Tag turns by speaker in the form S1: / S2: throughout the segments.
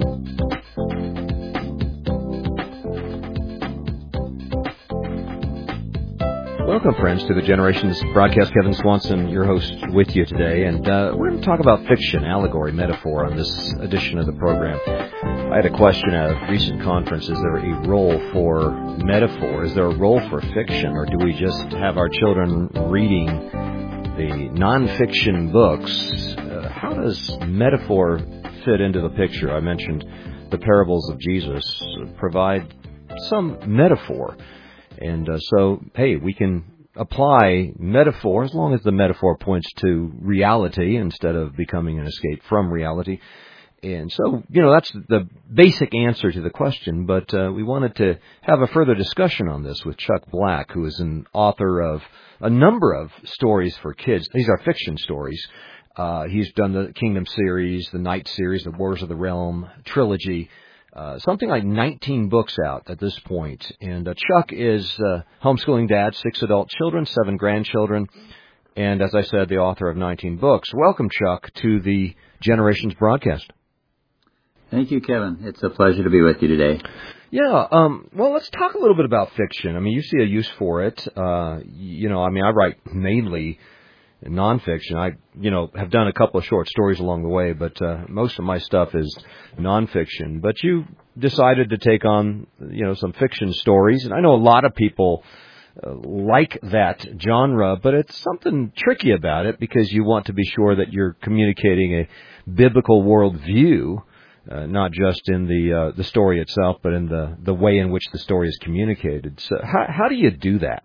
S1: Welcome, friends, to the Generations broadcast. Kevin Swanson, your host, with you today. And we're going to talk about fiction, allegory, metaphor on this edition of the program. I had a question at a recent conference. Is there a role for metaphor? Is there a role for fiction? Or do we just have our children reading the nonfiction books? How does metaphor fit into the picture? I mentioned the parables of Jesus provide some metaphor. And so, hey, we can apply metaphor as long as the metaphor points to reality instead of becoming an escape from reality. And so, that's the basic answer to the question, but we wanted to have a further discussion on this with Chuck Black, who is an author of a number of stories for kids. These are fiction stories. He's done the Kingdom series, the Knight series, the Wars of the Realm trilogy. Something like 19 books out at this point. And Chuck is homeschooling dad, 6 adult children, 7 grandchildren, and as I said, the author of 19 books. Welcome, Chuck, to the Generations broadcast.
S2: Thank you, Kevin. It's a pleasure to be with you today.
S1: Yeah, well, let's talk a little bit about fiction. I mean, you see a use for it. I write mainly nonfiction. I, have done a couple of short stories along the way, but most of my stuff is nonfiction. But you decided to take on, some fiction stories, and I know a lot of people like that genre, but it's something tricky about it because you want to be sure that you're communicating a biblical worldview, not just in the story itself, but in the way in which the story is communicated. So how do you do that?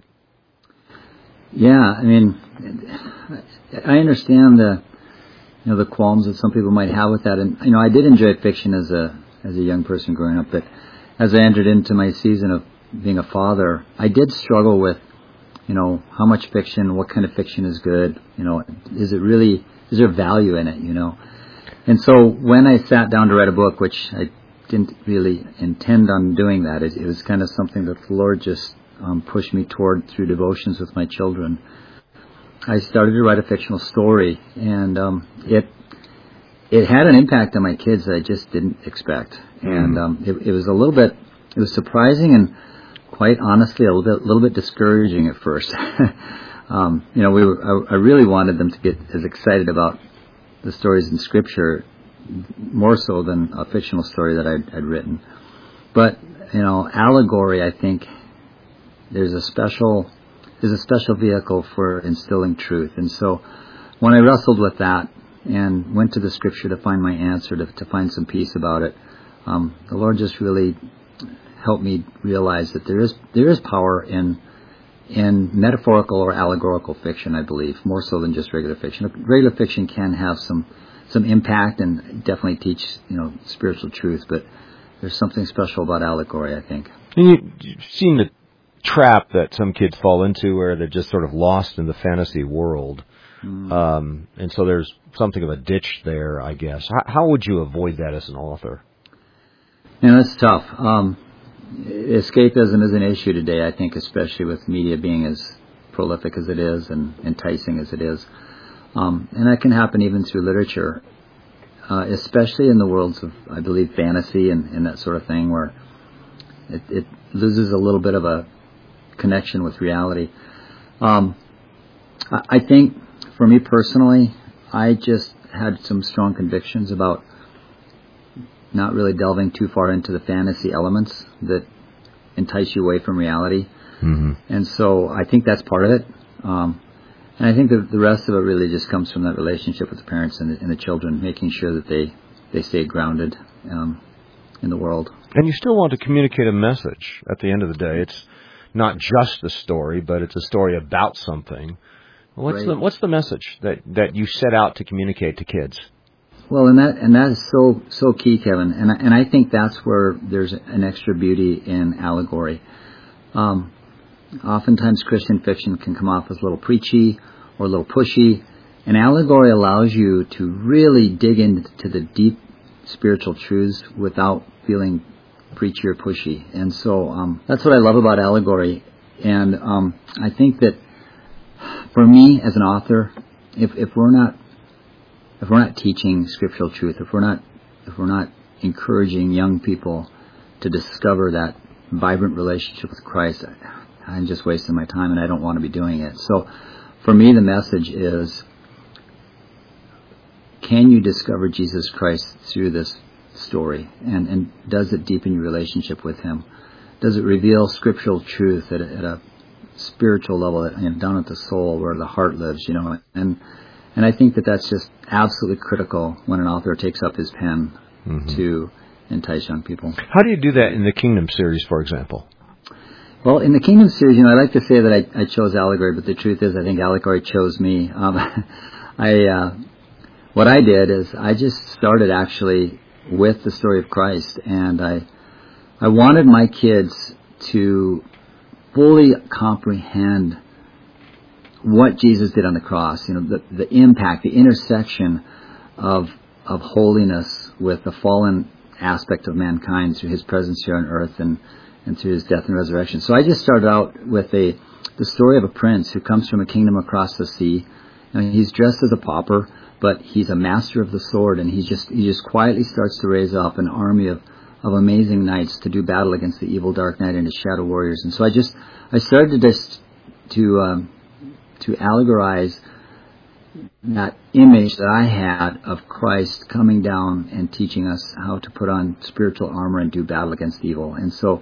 S2: Yeah, I mean, I understand the qualms that some people might have with that, and I did enjoy fiction as a young person growing up. But as I entered into my season of being a father, I did struggle with, how much fiction, what kind of fiction is good, is there value in it, And so when I sat down to write a book, which I didn't really intend on doing that, it was kind of something that the Lord just pushed me toward through devotions with my children. I started to write a fictional story, and it had an impact on my kids that I just didn't expect. And it was surprising and quite honestly a little bit discouraging at first. I really wanted them to get as excited about the stories in Scripture more so than a fictional story that I'd written. But allegory, I think, there's a special vehicle for instilling truth. And so when I wrestled with that and went to the Scripture to find my answer, to find some peace about it, the Lord just really helped me realize that there is power in metaphorical or allegorical fiction, I believe, more so than just regular fiction. Regular fiction can have some impact and definitely teach spiritual truth, but there's something special about allegory, I think.
S1: And you've seen the trap that some kids fall into where they're just sort of lost in the fantasy world. And so there's something of a ditch there, I guess. How would you avoid that as an author?
S2: That's tough. Escapism is an issue today, I think, especially with media being as prolific as it is and enticing as it is. And that can happen even through literature, especially in the worlds of, I believe, fantasy and that sort of thing, where it loses a little bit of a connection with reality. I think for me personally, I just had some strong convictions about not really delving too far into the fantasy elements that entice you away from reality. Mm-hmm. And so I think that's part of it. And I think the rest of it really just comes from that relationship with the parents and the children, making sure that they stay grounded in the world.
S1: And you still want to communicate a message at the end of the day. It's not just a story, but it's a story about something. What's the message that you set out to communicate to kids?
S2: Well, and that is so key, Kevin. And I think that's where there's an extra beauty in allegory. Oftentimes Christian fiction can come off as a little preachy or a little pushy, and allegory allows you to really dig into the deep spiritual truths without feeling preachy or pushy. And so that's what I love about allegory. And I think that for me as an author, if we're not teaching scriptural truth, if we're not encouraging young people to discover that vibrant relationship with Christ, I'm just wasting my time, and I don't want to be doing it. So for me, the message is, can you discover Jesus Christ through this story? And does it deepen your relationship with Him? Does it reveal scriptural truth at a spiritual level, down at the soul where the heart lives, And I think that's just absolutely critical when an author takes up his pen to entice young people.
S1: How do you do that in the Kingdom series, for example?
S2: Well, in the Kingdom series, I like to say that I chose allegory, but the truth is I think allegory chose me. What I did is I just started actually with the story of Christ, and I wanted my kids to fully comprehend what Jesus did on the cross, the impact, the intersection of holiness with the fallen aspect of mankind through His presence here on earth and through His death and resurrection. So I just started out with the story of a prince who comes from a kingdom across the sea. He's dressed as a pauper, but he's a master of the sword, and he just quietly starts to raise up an army of amazing knights to do battle against the evil dark knight and his shadow warriors. And so I started to allegorize that image that I had of Christ coming down and teaching us how to put on spiritual armor and do battle against evil. And so,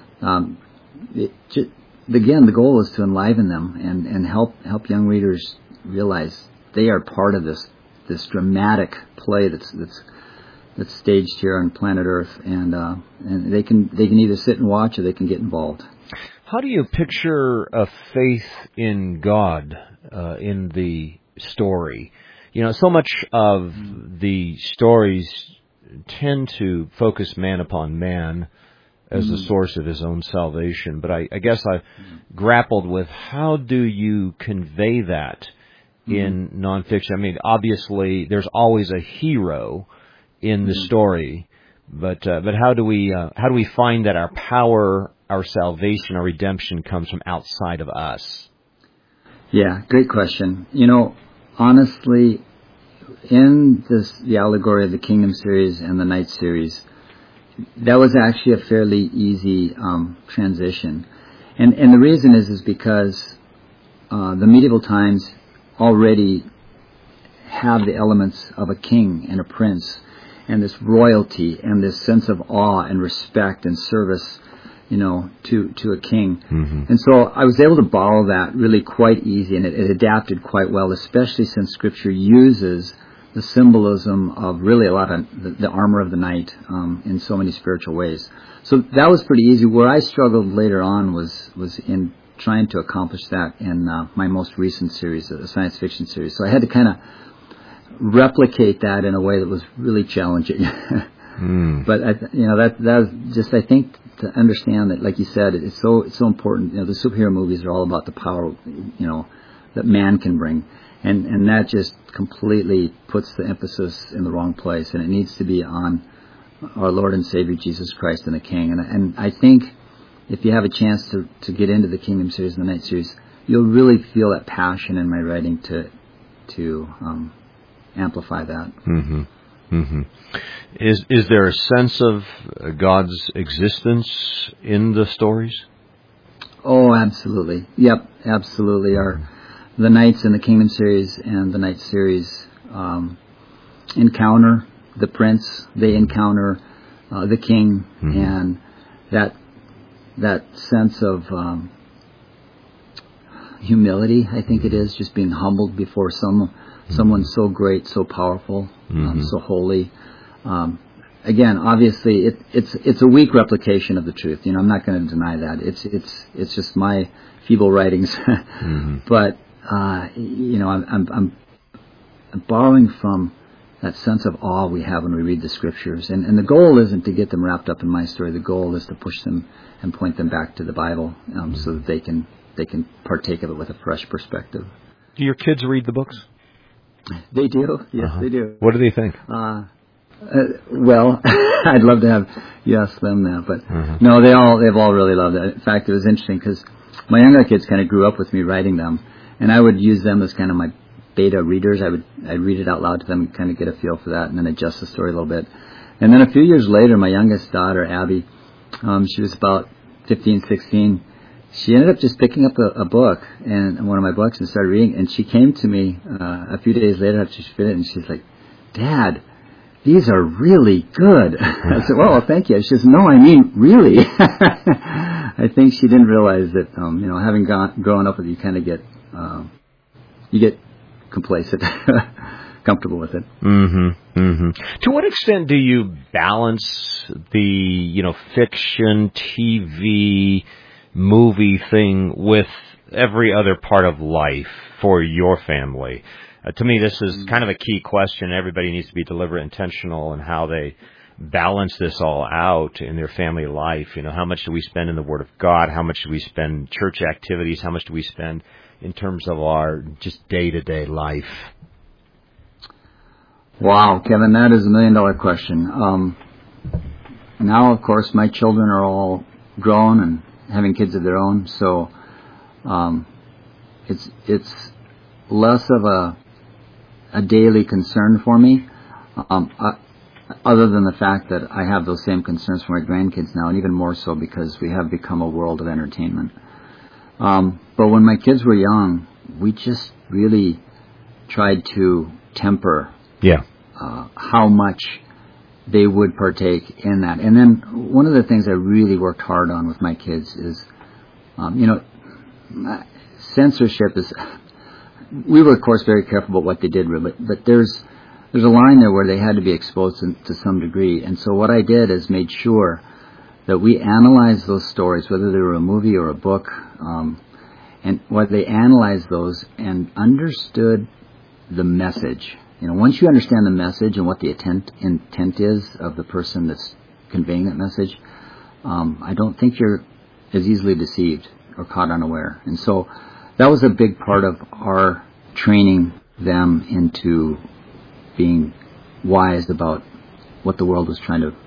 S2: again, the goal is to enliven them and help young readers realize they are part of this dramatic play that's staged here on planet Earth, and they can either sit and watch or they can get involved.
S1: How do you picture a faith in God in the story? So much of the stories tend to focus man upon man as the source of his own salvation, but I guess I grappled with how do you convey that in nonfiction? I mean, obviously, there's always a hero in the story, but how do we find that our power, our salvation, our redemption comes from outside of us?
S2: Yeah, great question. Honestly, in the allegory of the Kingdom series and the Knight series, that was actually a fairly easy transition, and the reason is because the medieval times already have the elements of a king and a prince, and this royalty and this sense of awe and respect and service, to a king. And so I was able to borrow that really quite easy, and it adapted quite well, especially since Scripture uses the symbolism of really a lot of the armor of the knight in so many spiritual ways. So that was pretty easy. Where I struggled later on was in trying to accomplish that in my most recent series, the science fiction series. So I had to kind of replicate that in a way that was really challenging. But that was just, I think, to understand that, like you said, it's so important. The superhero movies are all about the power, that man can bring, and that just completely puts the emphasis in the wrong place, and it needs to be on our Lord and Savior Jesus Christ and the King. And I think if you have a chance to get into the Kingdom series and the Knight series, you'll really feel that passion in my writing to amplify that.
S1: Is there a sense of God's existence in the stories?
S2: Oh, absolutely. Yep, absolutely. The Knights in the Kingdom series and the Knight series encounter the prince. They encounter the king, and that sense of humility, I think it is, just being humbled before someone so great, so powerful, so holy. Again, obviously, it's a weak replication of the truth. I'm not going to deny that. It's just my feeble writings, but I'm borrowing from that sense of awe we have when we read the Scriptures, and the goal isn't to get them wrapped up in my story. The goal is to push them and point them back to the Bible, so that they can partake of it with a fresh perspective.
S1: Do your kids read the books?
S2: They do. Yes, they do.
S1: What do they think?
S2: Well, I'd love to have you ask them that, but no, they've all really loved it. In fact, it was interesting because my younger kids kind of grew up with me writing them, and I would use them as kind of my beta readers. I'd read it out loud to them and kind of get a feel for that, and then adjust the story a little bit. And then a few years later, my youngest daughter, Abby, she was about 15, 16. She ended up just picking up a book, and one of my books, and started reading. And she came to me a few days later after she finished, and she's like, "Dad, these are really good." I said, "Well, thank you." She says, "No, I mean really." I think she didn't realize that, having grown up with you, kind of get complacent, comfortable with it.
S1: Mm-hmm. Mm-hmm. To what extent do you balance the, fiction, TV, movie thing with every other part of life for your family? To me, this is kind of a key question. Everybody needs to be deliberate, intentional in how they balance this all out in their family life. How much do we spend in the Word of God? How much do we spend church activities? How much do we spend in terms of our just day-to-day life?
S2: Wow, Kevin, that is $1 million question. Now, of course, my children are all grown and having kids of their own, so it's less of a daily concern for me, other than the fact that I have those same concerns for my grandkids now, and even more so because we have become a world of entertainment. But when my kids were young, we just really tried to temper how much they would partake in that. And then one of the things I really worked hard on with my kids is, censorship is, we were of course very careful about what they did, but there's a line there where they had to be exposed to some degree. And so what I did is made sure that we analyzed those stories, whether they were a movie or a book, and what they analyzed those and understood the message. Once you understand the message and what the intent is of the person that's conveying that message, I don't think you're as easily deceived or caught unaware. And so that was a big part of our training them into being wise about what the world was trying to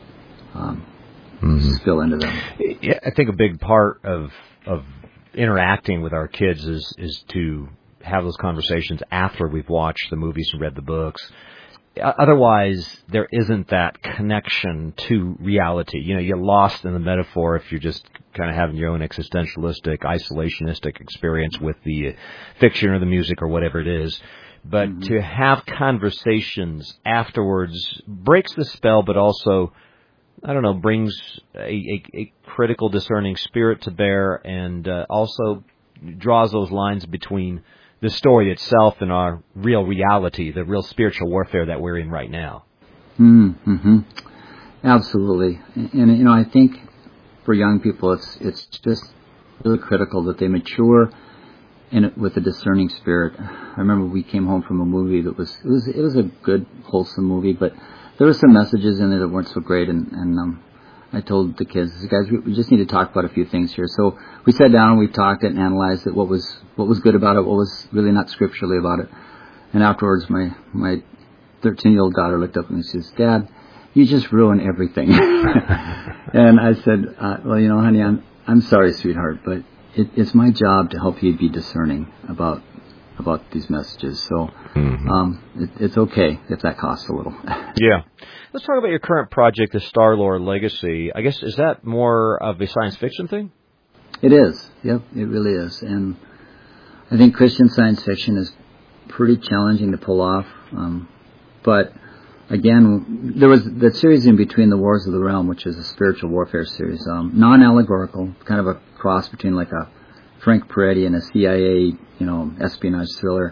S2: spill into them.
S1: Yeah, I think a big part of interacting with our kids is to have those conversations after we've watched the movies and read the books. Otherwise, there isn't that connection to reality. You're lost in the metaphor if you're just kind of having your own existentialistic, isolationistic experience with the fiction or the music or whatever it is. But to have conversations afterwards breaks the spell, but also, brings a critical, discerning spirit to bear, and also draws those lines between the story itself and our real reality, the real spiritual warfare that we're in right now.
S2: Mm-hmm. Absolutely. And I think for young people, it's just really critical that they mature with a discerning spirit. I remember we came home from a movie that was a good, wholesome movie, but there were some messages in it that weren't so great, and I told the kids, guys, we just need to talk about a few things here. So we sat down and we talked it and analyzed it, what was good about it, what was really not scripturally about it. And afterwards, my 13-year-old daughter looked up at me and says, "Dad, you just ruined everything." And I said, "Well, honey, I'm sorry, sweetheart, but it's my job to help you be discerning about these messages. So it's okay if that costs a little."
S1: Yeah. Let's talk about your current project, the Star-Lord Legacy. I guess, is that more of a science fiction thing?
S2: It is. Yep, it really is. And I think Christian science fiction is pretty challenging to pull off. But again, there was the series in between, The Wars of the Realm, which is a spiritual warfare series, non-allegorical, kind of a cross between like a Frank Peretti and a CIA, espionage thriller.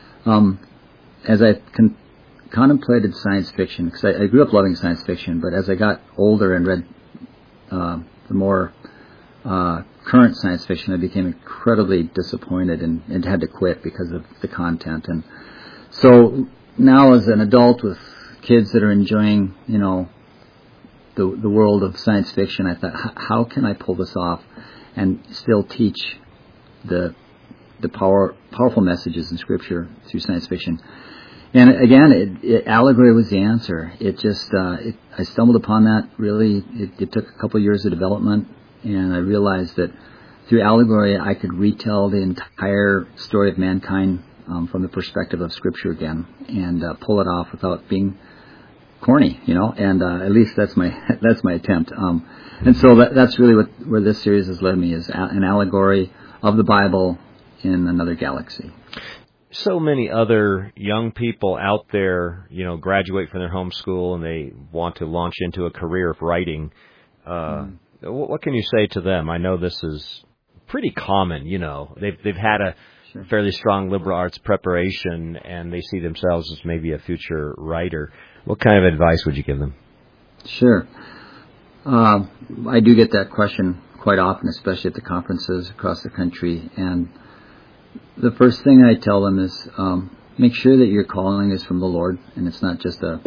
S2: As I contemplated science fiction, because I grew up loving science fiction, but as I got older and read the more current science fiction, I became incredibly disappointed and had to quit because of the content. And so now as an adult with kids that are enjoying, the world of science fiction, I thought, how can I pull this off and still teach the powerful messages in Scripture through science fiction? And again, allegory was the answer. It just, I stumbled upon that really. It took a couple of years of development, and I realized that through allegory I could retell the entire story of mankind from the perspective of Scripture again, and pull it off without being corny, and at least that's my attempt. And so that's really where this series has led me, is an allegory of the Bible in another galaxy.
S1: So many other young people out there, graduate from their home school and they want to launch into a career of writing. What can you say to them? I know this is pretty common. They've had a fairly strong liberal arts preparation and they see themselves as maybe a future writer. What kind of advice would you give them?
S2: Sure. I do get that question quite often, especially at the conferences across the country. And the first thing I tell them is make sure that your calling is from the Lord and it's not just a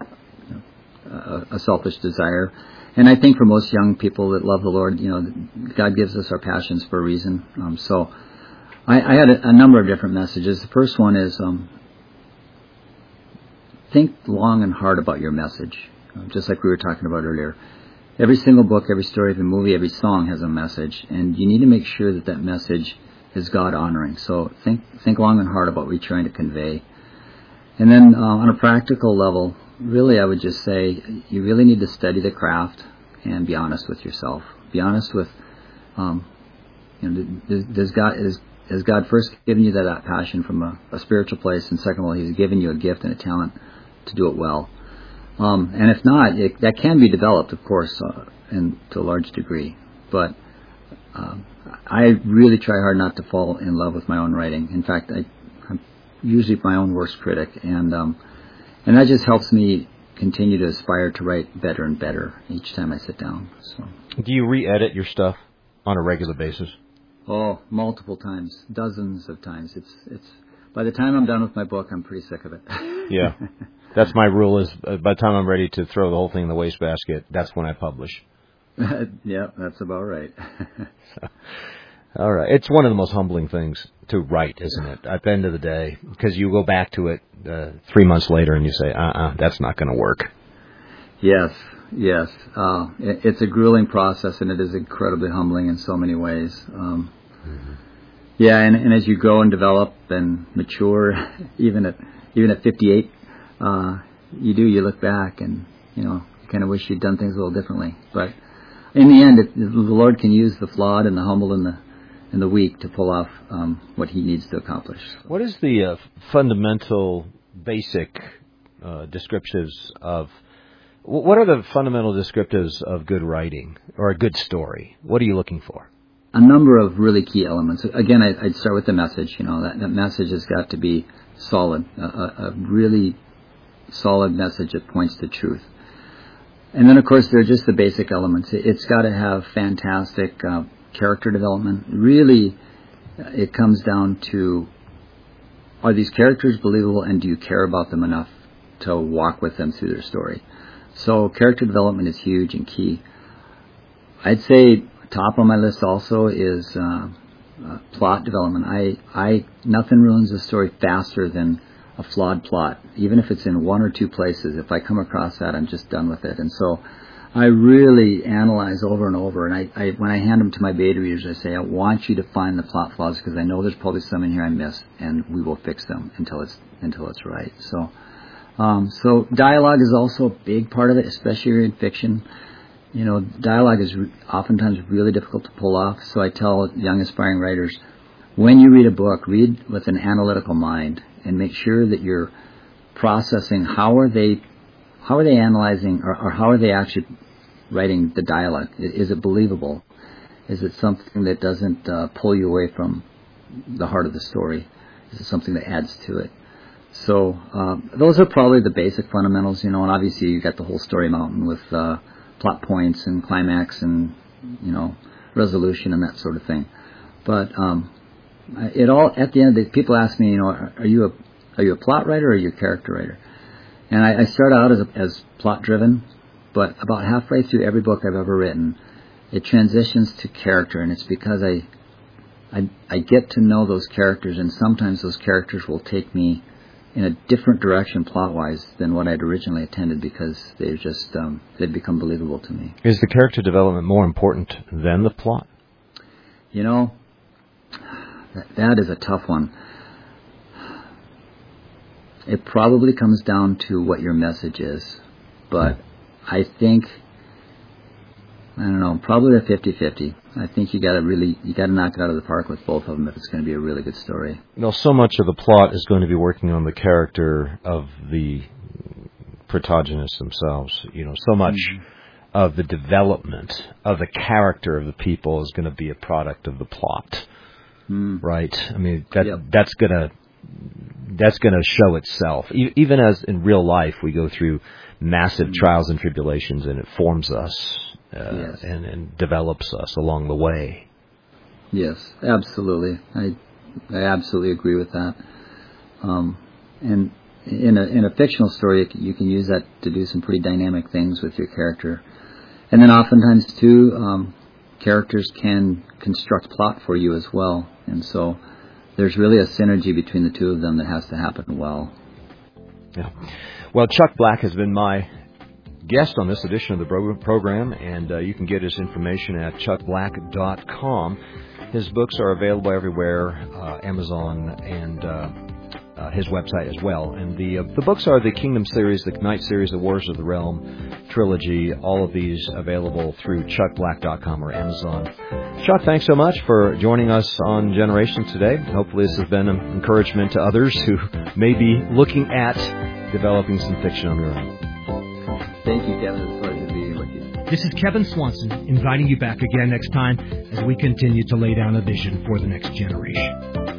S2: selfish desire. And I think for most young people that love the Lord, God gives us our passions for a reason. So I had a number of different messages. The first one is think long and hard about your message, just like we were talking about earlier. Every single book, every story, every movie, every song has a message, and you need to make sure that message is God-honoring. So think long and hard about what you're trying to convey. And then on a practical level, really I would just say you really need to study the craft and be honest with yourself. Be honest with, has God first given you that passion from a spiritual place, and second of all, He's given you a gift and a talent to do it well. And if not, that can be developed, of course, and to a large degree. But I really try hard not to fall in love with my own writing. In fact, I'm usually my own worst critic, and that just helps me continue to aspire to write better and better each time I sit down. So,
S1: do you re-edit your stuff on a regular basis?
S2: Oh, multiple times, dozens of times. It's by the time I'm done with my book, I'm pretty sick of it.
S1: Yeah. That's my rule, is by the time I'm ready to throw the whole thing in the wastebasket, that's when I publish.
S2: Yeah, that's about right.
S1: All right. It's one of the most humbling things to write, isn't it, at the end of the day? Because you go back to it 3 months later and you say, that's not going to work.
S2: Yes. It's a grueling process, and it is incredibly humbling in so many ways. Yeah, and as you grow and develop and mature, even at 58, you look back and, you kind of wish you'd done things a little differently. But in the end, the Lord can use the flawed and the humble and the weak to pull off what He needs to accomplish.
S1: What is the fundamental, basic descriptives of... What are the fundamental descriptives of good writing or a good story? What are you looking for?
S2: A number of really key elements. Again, I'd start with the message. That message has got to be solid, a really solid message that points to truth. And then, of course, there are just the basic elements. It's got to have fantastic character development. Really, it comes down to, are these characters believable, and do you care about them enough to walk with them through their story? So character development is huge and key. I'd say top on my list also is plot development. Nothing ruins a story faster than a flawed plot. Even if it's in one or two places, if I come across that, I'm just done with it. And so I really analyze over and over. And I when I hand them to my beta readers, I say, I want you to find the plot flaws, because I know there's probably some in here I miss, and we will fix them until it's right. So dialogue is also a big part of it, especially in fiction. Dialogue is oftentimes really difficult to pull off. So I tell young aspiring writers, when you read a book, read with an analytical mind and make sure that you're processing how are they analyzing, or how are they actually writing the dialogue. Is it believable? Is it something that doesn't pull you away from the heart of the story? Is it something that adds to it? So those are probably the basic fundamentals, and obviously you got the whole story mountain with plot points and climax and resolution and that sort of thing. But it all, at the end, people ask me, are you a plot writer or are you a character writer? And I start out as plot driven, but about halfway through every book I've ever written, it transitions to character, and it's because I get to know those characters, and sometimes those characters will take me in a different direction plot-wise than what I'd originally intended, because they've just they've become believable to me.
S1: Is the character development more important than the plot?
S2: That is a tough one. It probably comes down to what your message is. but I think, I don't know, probably a 50-50. I think you got to knock it out of the park with both of them if it's going to be a really good story.
S1: So much of the plot is going to be working on the character of the protagonists themselves. So much of the development of the character of the people is going to be a product of the plot, right? I mean, that's going to show itself. Even as in real life, we go through massive trials and tribulations, and it forms us and develops us along the way.
S2: Yes, absolutely. I absolutely agree with that. And in a fictional story, you can use that to do some pretty dynamic things with your character. And then oftentimes, too, characters can construct plot for you as well. And so there's really a synergy between the two of them that has to happen well.
S1: Yeah. Well, Chuck Black has been my guest on this edition of the program, and you can get his information at chuckblack.com. His books are available everywhere, Amazon, and his website as well. And the books are the Kingdom series, the Knight series, the Wars of the Realm trilogy, all of these available through chuckblack.com or Amazon. Chuck, thanks so much for joining us on Generations today. Hopefully this has been an encouragement to others who may be looking at developing some fiction on their own.
S2: Thank you, Kevin. It's a pleasure to be here with you.
S3: This is Kevin Swanson inviting you back again next time as we continue to lay down a vision for the next generation.